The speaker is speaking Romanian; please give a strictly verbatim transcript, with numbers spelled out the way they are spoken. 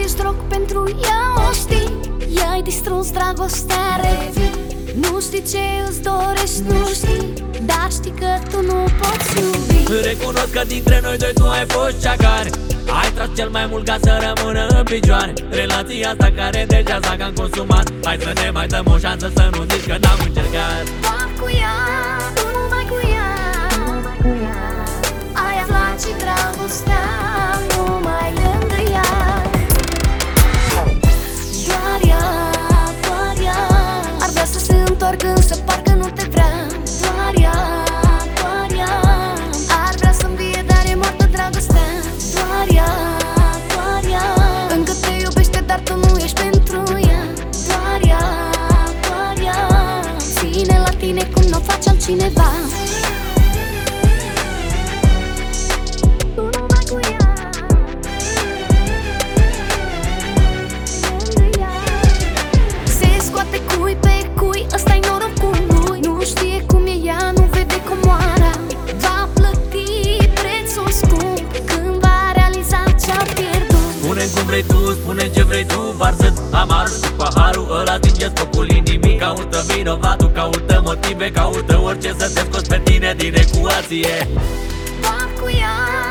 ești drog pentru ea, o știi. I-ai distrus dragostea, revii. Nu știi ce îți dorești, nu știi, dar știi că tu nu poți iubi. Recunosc că dintre noi doi tu ai fost cea care ai tras cel mai mult ca să rămână în picioare. Relația asta care deja s-a cam consumat. Hai să ne mai dăm o șansă, să nu zici că n-am încercat. Doar cu ea, tu numai cu ea, ai aflat și dragostea numai lângă ea. Doar ea, doar ea ar vrea să se întoarcă, însă parcă nu te vrea. Doar ea, doar ea ar vrea să învie, dar e moartă dragostea. Doar ea, doar ea încă te iubește, dar tu nu ești pentru ea. Doar ea, doar ea ține la tine cum n-o face altcineva. Tu numai cu ea, lângă ea. Se scoate cui pe cui, ăsta-i norocul lui. Nu știe cum e ea, nu vede comoara. Va plăti prețul scump când va realiza ce-a pierdut. Spune cum vrei tu, spune ce vrei tu, varsă amarul și paharul ăla, atinge-ți focul inimii. Caută vinovatul, caută motive, caută orice să te scoți pe tine din ecuație. Doar cu ea,